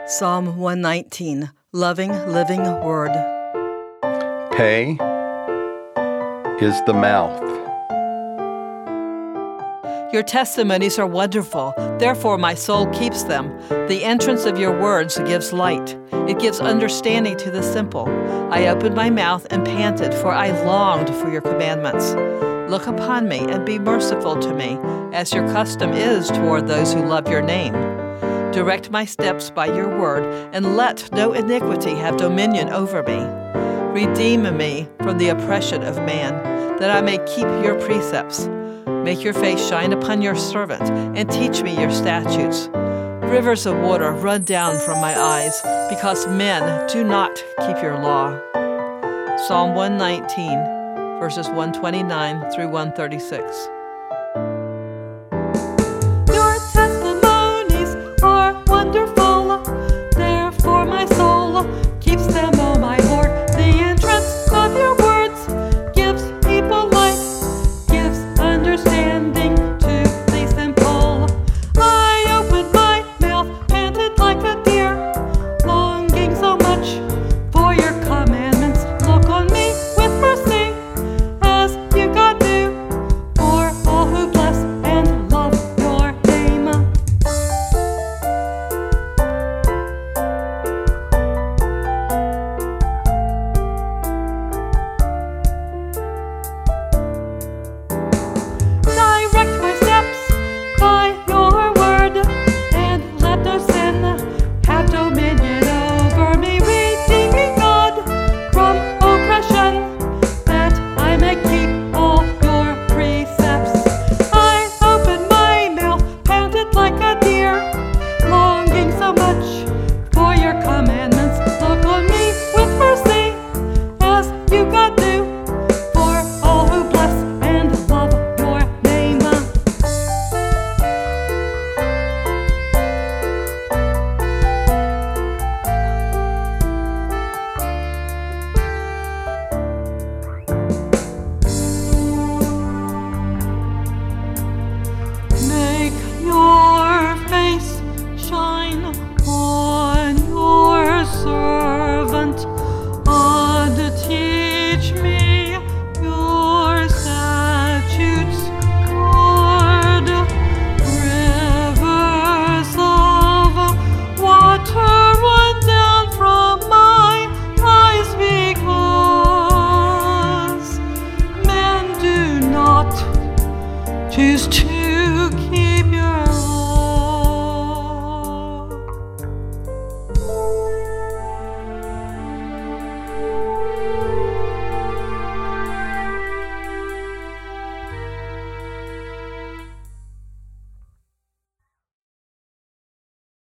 Psalm 119, Loving Living Word. Pay is the mouth. Your testimonies are wonderful, therefore my soul keeps them. The entrance of your words gives light. It gives understanding to the simple. I opened my mouth and panted, for I longed for your commandments. Look upon me and be merciful to me, as your custom is toward those who love your name. Direct my steps by your word, and let no iniquity have dominion over me. Redeem me from the oppression of man, that I may keep your precepts. Make your face shine upon your servant, and teach me your statutes. Rivers of water run down from my eyes, because men do not keep your law. Psalm 119, verses 129 through 136. Your testimonies are wonderful, therefore my soul keeps them, O my Lord. The entrance of your words gives people light, gives understanding to the simple. I opened my mouth, panted like a deer, longing so much for your commandments. Look on me with mercy, as you God do, for all who bless and love your name. Direct my steps by your word, and let no sin have dominion over me. Redeem me, God, from oppression, that I may keep all your precepts. I opened my mouth, panted like a deer, longing so much for your commandments. Look on me with mercy, as you God do, for all who bless and love your name. Make your face shine on your servant, and teach me your statutes, Lord. Rivers of water run down from my eyes, because men do not choose to